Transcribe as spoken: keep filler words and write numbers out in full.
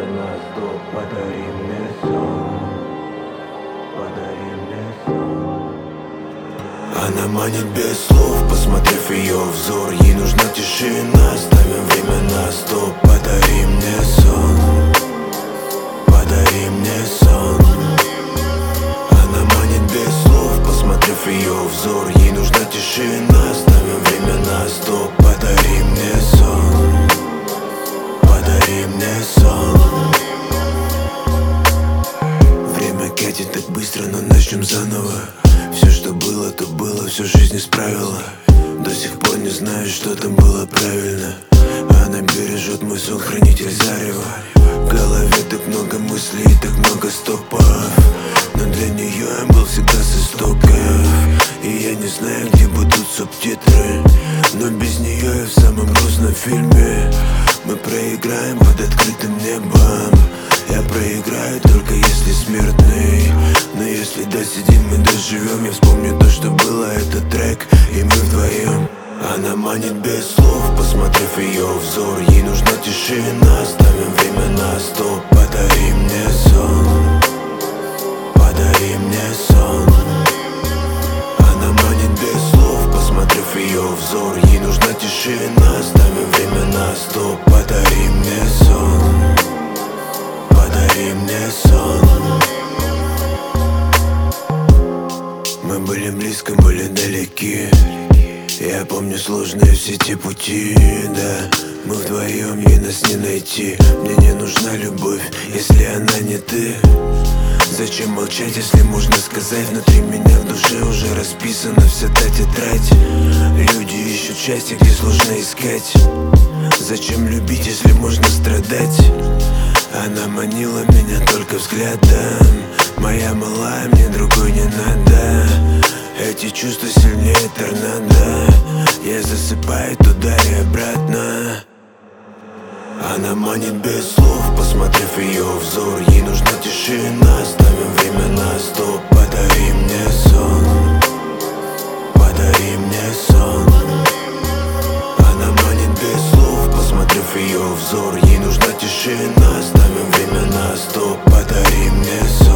на стоп, подари мне сон, подари мне сон. Она манит без слов, посмотрев ее взор. Ей нужна тишина, ставим время на стоп. Подари мне сон, подари мне сон. Она манит без слов, посмотрев ее взор. Ей нужна тишина, ставим время на стоп. Подари мне сон, подари мне сон. Время катит так быстро, но начнем заново. Все, что было, то было, всю жизнь исправила. До сих пор не знаю, что там было правильно. Она бережет мой сон, хранитель зарева. В голове так много мыслей и так много стопов, но для нее я был всегда с истоков. И я не знаю, где будут субтитры, но без нее я в самом грустном фильме. Мы проиграем под открытым небом. Я проиграю только если смертный. Но если досидим, мы доживем. Я вспомню то, что было, этот трек, и мы вдвоем. Она манит без слов, посмотрев ее взор. Ей нужна тишина, ставим время на стоп. Подари мне сон, подари мне сон. Она манит без слов, посмотрев ее взор. Ей нужна тишина, ставим время на стоп. Подари мне сон, подари мне сон. Мы были близко, были далеки. Я помню сложные все те пути, да. Мы вдвоем, ей нас не найти. Мне не нужна любовь, если она не ты. Зачем молчать, если можно сказать? Внутри меня в душе уже расписана вся та тетрадь. Люди ищут счастье, где сложно искать. Зачем любить, если можно страдать? Она манила меня только взглядом. Моя малая, мне другой не надо. Эти чувства сильнее торнадо. Я засыпаю туда и обратно. Она манит без слов, посмотрев ее взор. Ей нужна тишина, ставим время на стоп. Подари мне сон, подари мне сон. Она манит без слов, посмотрев ее взор. Ей нужна тишина, ставим время на стоп. Подари мне сон.